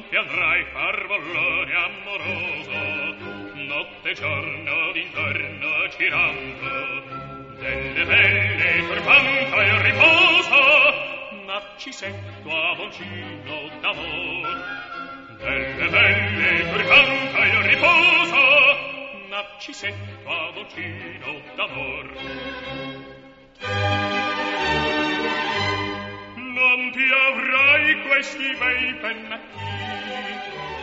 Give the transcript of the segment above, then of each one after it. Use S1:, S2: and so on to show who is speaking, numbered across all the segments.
S1: non ti andrai far bollone amoroso, notte e giorno d'intorno girando, delle belle turbando il riposo, Narcisetto avoncino d'amor. Delle belle turbando il riposo, Narcisetto avoncino d'amor. Non ti avrai questi bei pennacchi,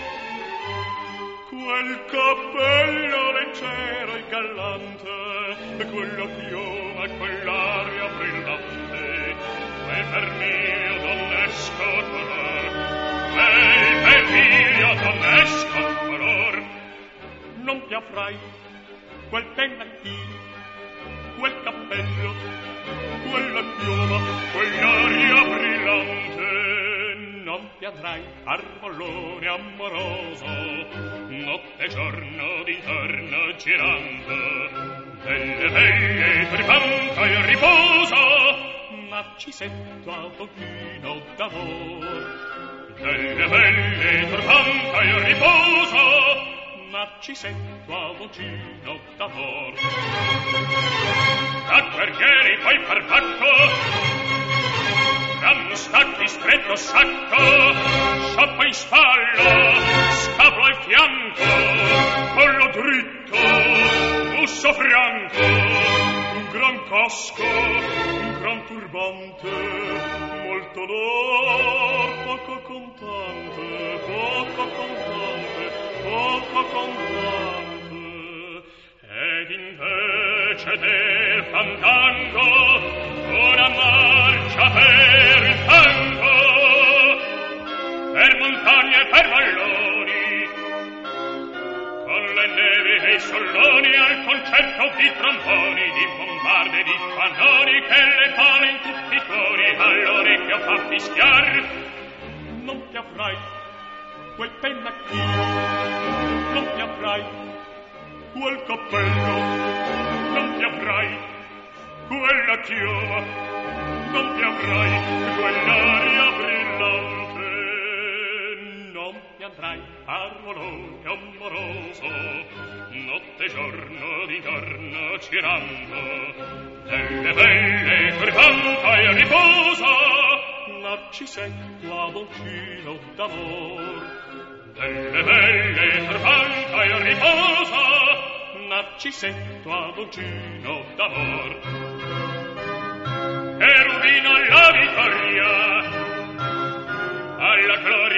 S1: quel cappello leggero e gallante, quella chioma e quell'aria brillante, quel vermiglio donnesco color, quel vermiglio donnesco color. Non ti avrai quel pennacchi, quel cappello, quella chioma, quell'aria brillante, non ti andrai armollone amoroso, notte e giorno d'intorno girando, delle belle turbando il riposo, Narcisetto avoncino d'amor. Delle belle turbando il riposo, Narcisetto avoncino d'amor. Da guerrieri poi per bacco, da mustacchi stretto sacco, scioppo in spalla, scapolo al fianco, collo dritto, busto franco, un gran casco, un gran turbante, molto d'or, poco contante, poco contante, poco contante. Ed invece del fandango una marcia per il fango, per montagne e per valloni, con le nevi e i solloni al concerto di tromboni, di bombarde e di cannoni che le fanno in tutti i tuoni all'orecchio fa fischiar. Non ti avrai quel pennacchino, non ti avrai quel cappello, non ti avrai quella chioma, non ti avrai quell'aria brillante, non ti andrai armolone amoroso, notte e giorno d'intorno girando, delle belle turbando il riposo, Narcisetto avoncino d'amor. Delle belle turbando il riposo, Narcisetto avoncino d'amor. E rubino alla vittoria, alla gloria